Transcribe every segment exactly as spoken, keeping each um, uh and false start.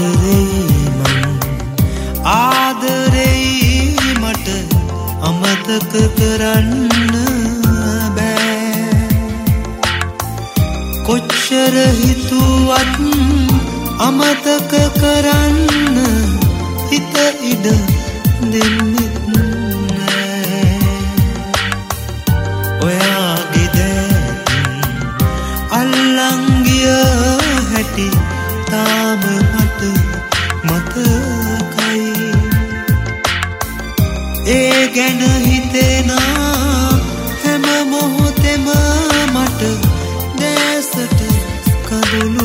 ආදරෙයි මං ආදරෙයි මට අමතක කරන්න බෑ කොච්චර හිතුවත් අමතක කරන්න හිත ඉඩ දෙන්නෙත් නෑ ඔයාගේ දැන් අල්ලන් ගිය හැටි තාම මට මතකයි ඒ ගැන හිතෙනා හැම මොහොතෙම මට දැසට කඳුළු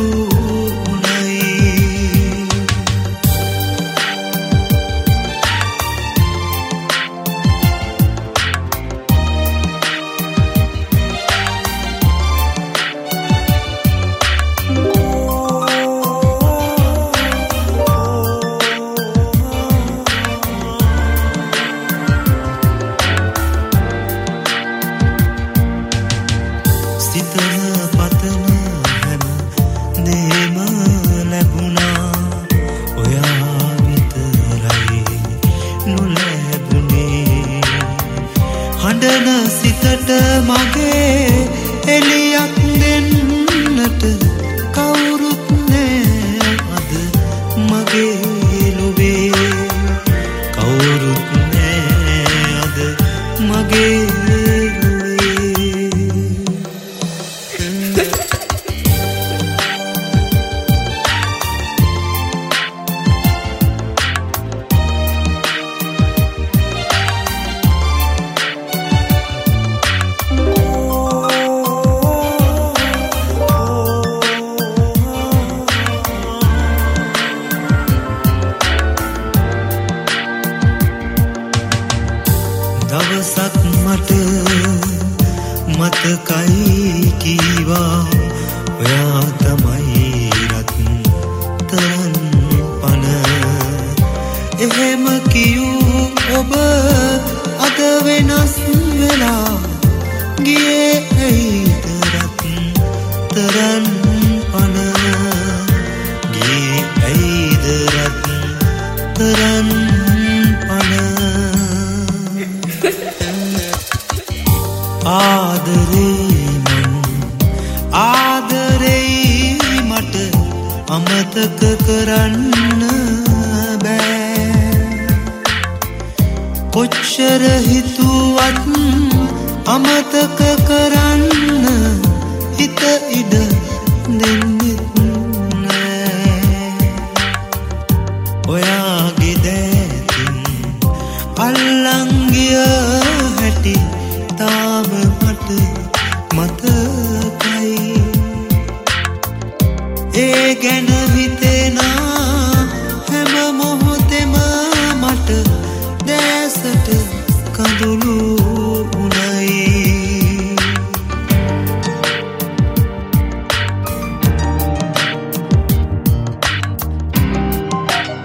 හඬන සිතට මගේ එලියක් දෙන්නට කවුරුත් නෑ අද මගේ ලොවේ කවුරුත් නෑ අද මගේ දවසක් මට මතකයි කීවා ඔයා තමයි රත්තරන් පන එහෙම කියූ ඔබ අද වෙනස් වෙලා ගියේ ඇයිද රත්තරන් පන ගියේ ඇයිද රත්තරන් ආදරෙයි මං ආදරෙයි මට අමතක කරන්න බෑ කොච්චර හිතුවත් අමතක කරන්න හිත ඉඩ දෙන්නෙත් නෑ ඔයාගේ දැතින් අල්ලන් ගිය හැටි තාම මට මතකයි ඒ ගැන හිතෙනා හැම මොහොතෙම මට දැසට කඳුළු උණයි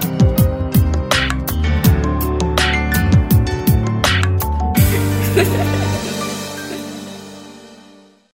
Ha ha ha.